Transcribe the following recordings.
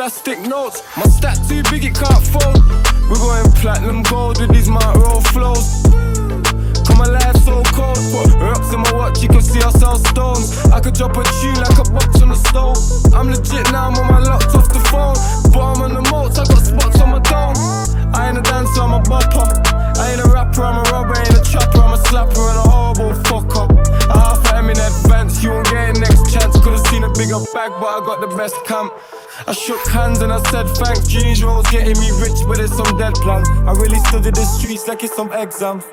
plastic notes. My stack too big, it can't fold. We're going platinum gold with these Mount Roll flows. Come my life so cold. Put rocks in my watch, you can see I sell stones. I could drop a tune like a box on the stove. I'm legit now, I'm on my locked off the phone. But I'm on the moats, I got spots on my dome. I ain't a dancer, I'm a bopper. I ain't a rapper, I'm a robber. I ain't a trapper, I'm a slapper and a horrible fuck up. I half at him in advance, you won't get a next chance. Could've seen a bigger bag, but I got the best camp. I shook hands and I said thanks. Jeans rolls getting me rich, but it's some dead plans. I really studied the streets like it's some exams.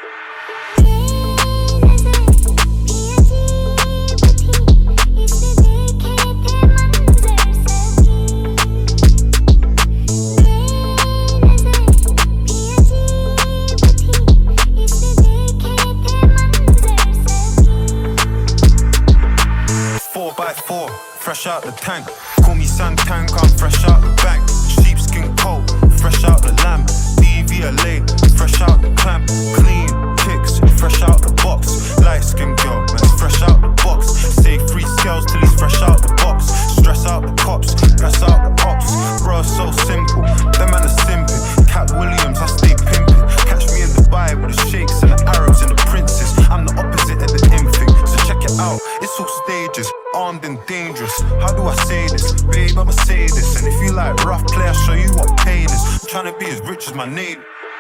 Fresh out the tank, call me Santank, I'm fresh out the bank. Sheepskin coat, fresh out the lamp. DVLA, fresh out the clamp. Clean kicks, fresh out the box. Light skin girl, man, fresh out the box. Say 3 scales till he's fresh out the box. Stress out the cops, press out the ops. Bro, so simple, them man are simping. Cat Williams, I stay pimping. Catch me in Dubai with the sheikhs and the Arabs and the princes. I'm the opposite of the infant, so check it out. It's all stages, armed and dangerous. How do I say this? Babe, I'ma say this. And if you like rough play, I'll show you what pain is. I'm trying to be as rich as my name.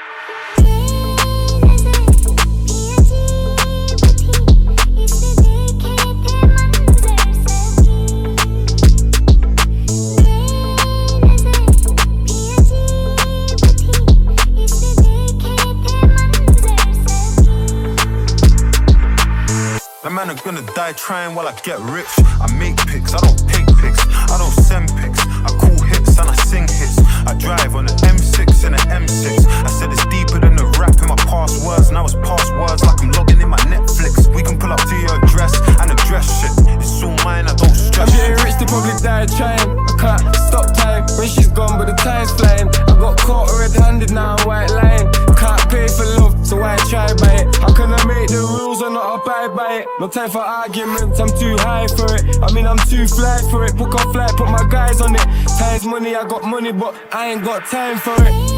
The man are gonna die trying while I get rich. I make pics, I don't take pics. I don't send pics. I call hits and I sing hits. I drive on an M6 and an M6. I said it's deeper than the rap in my past words. Now it's past words like I'm logging in my Netflix. We can pull up to your address and address shit. It's all mine, I don't stress. I'm getting rich, they probably die trying. I can't stop time when she's gone, but the time's flying. I got caught red-handed, now I'm white lying. Can't pay for love, so I try by it. How can I make the rules or not abide by it? No time for arguments, I'm too high for it. I mean, I'm too fly for it. Book a flight, put my guys on it. Time's money, I got money, but I ain't got time for it.